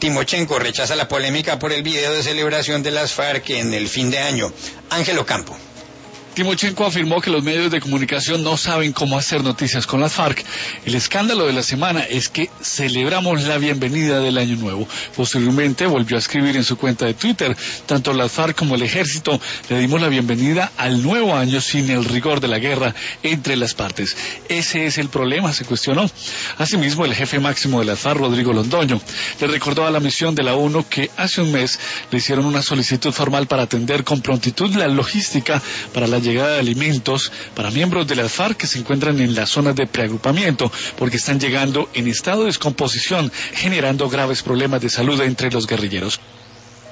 Timochenko rechaza la polémica por el video de celebración de las FARC en el fin de año. Ángelo Campo. Timochenko afirmó que los medios de comunicación no saben cómo hacer noticias con las FARC. El escándalo de la semana es que celebramos la bienvenida del Año Nuevo. Posteriormente volvió a escribir en su cuenta de Twitter: tanto las FARC como el ejército le dimos la bienvenida al nuevo año sin el rigor de la guerra entre las partes. Ese es el problema, se cuestionó. Asimismo, el jefe máximo de las FARC, Rodrigo Londoño, le recordó a la misión de la ONU que hace un mes le hicieron una solicitud formal para atender con prontitud la logística para la llegada de alimentos para miembros de las FARC que se encuentran en las zonas de preagrupamiento, porque están llegando en estado de descomposición, generando graves problemas de salud entre los guerrilleros.